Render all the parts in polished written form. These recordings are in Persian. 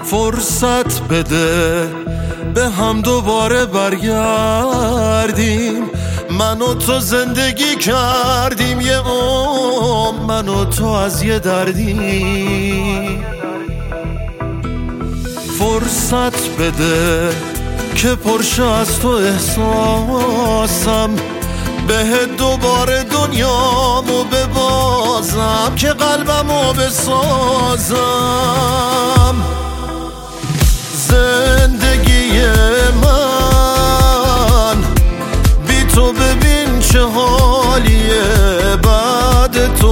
فرصت بده به هم دوباره برگردیم. من و تو زندگی کردیم یه عمر، من و تو از یه دردیم. فرصت بده که پرشه از تو احساسم، بهت دوباره دنیامو ببازم که قلبمو بسازم. زندگی من بی تو ببین چه حالیه، بعد تو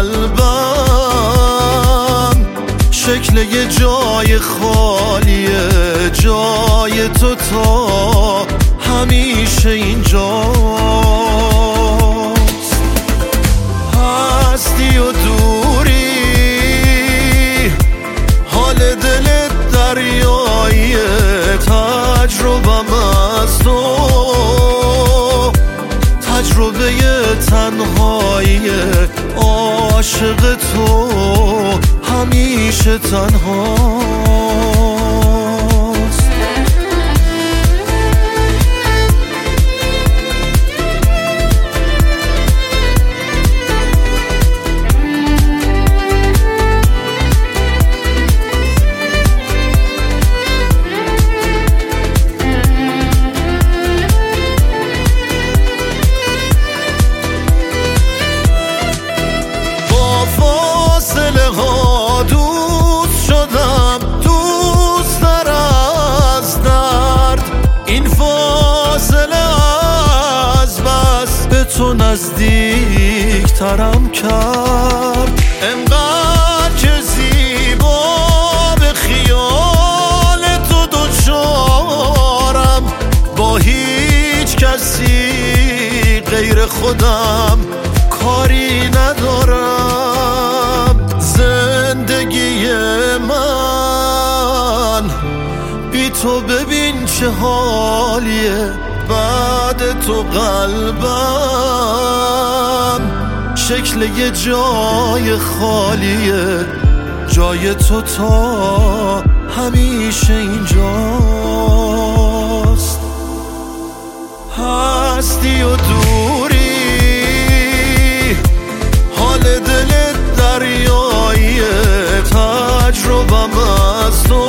قلبم شکل یه جای خالیه، جای تو تا همیشه اینجاست. هستی و دوری حال دلت دریاییه، تجربم از تو تجربه تنهاییه، عاشق تو همیشه تنهاست. دوست شدم دوست‌تر از درد، این فاصله از بس به تو نزدیک ترم کرد. انقدر که زیبا به خیال تو دوچارم، با هیچ کسی غیر خودم کاری ندارم. زندگی من بی تو ببین چه حالیه، بعد تو قلبم شکل یه جای خالیه، جای تو تا همیشه اینجاست. هستی و دوری حال دلت دریاییه، تجربم از تو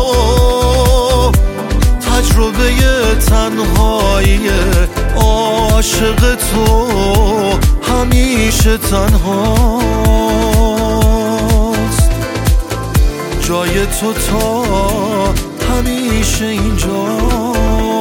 تجربه تنهاییه، عاشق تو همیشه تنهاست. جای تو تا همیشه اینجاست.